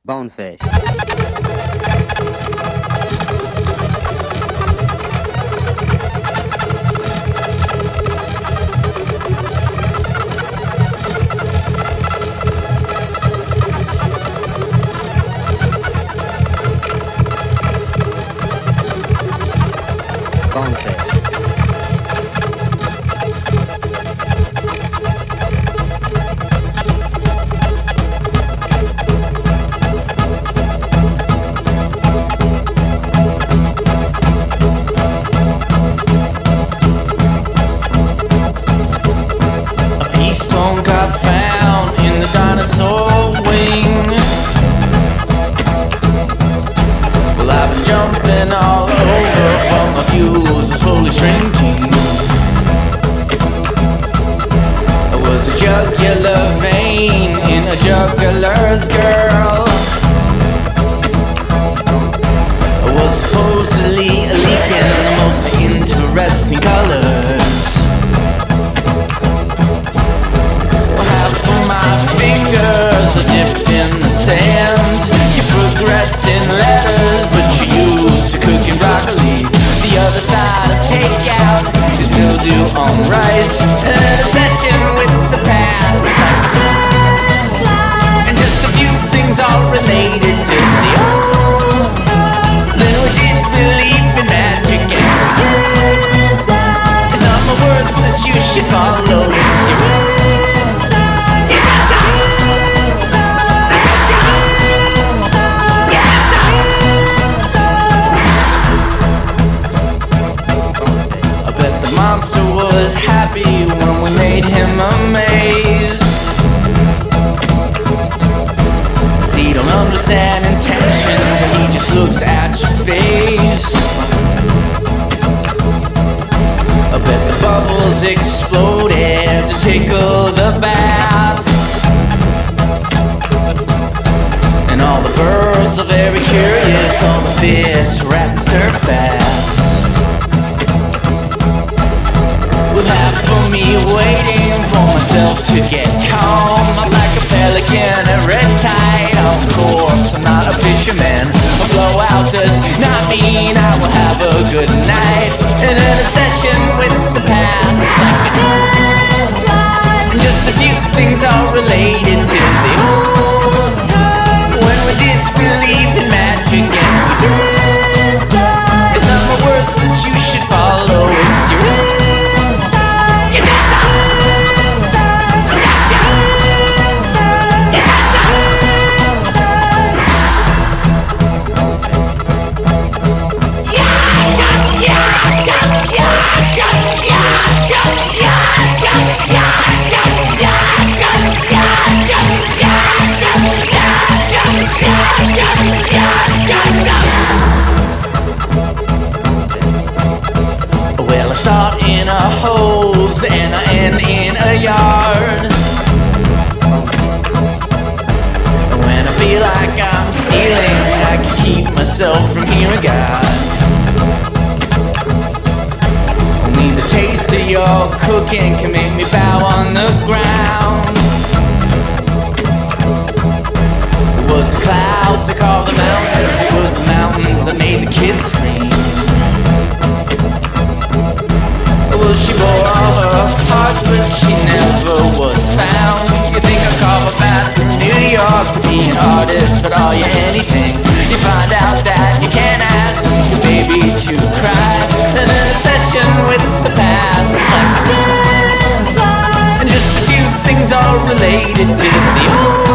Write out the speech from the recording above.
Bonefish. Bonefish. Bone got found in the dinosaur wing. Well, I've been jumping all over, but my fuse was slowly shrinking. It was a jugular vein in a jugular's girl. I was supposedly leaking the most interesting colors. Fingers are dipped in the sand. You progress in letters, but you used to cooking broccoli. The other side of takeout is mildew on rice. An obsession with the past, and just a few things all related to the old time. Then we did believe in magic, and it's not my words that you should follow. It's your monster was happy when we made him a maze. 'Cause he don't understand intentions, and he just looks at your face. I bet the bubbles exploded to tickle the bath, and all the birds are very curious, all the fish wrap surface. Half for me waiting for myself to get calm. I'm like a pelican, a red tide on corpse. I'm not a fisherman. A blowout does not mean I will have a good night. And an obsession with the past is like a just a few things are related to the old time when we did believe in magic, and we did. It's not my words that you should follow. It's your well, I start in a hose and I end in a yard. When I feel like I'm stealing, I can keep myself from hearing God. Only the taste of your cooking can make me bow on the ground. It was the clouds that carved the mountains, it was the mountains that made the kids scream. Well, she bore all her hearts, but she never was found. You think I carve a bat in New York to be an artist, but are you anything? You find out that you can't ask your baby to cry. And an obsession with the past is like a red fly, and just a few things are related to the old.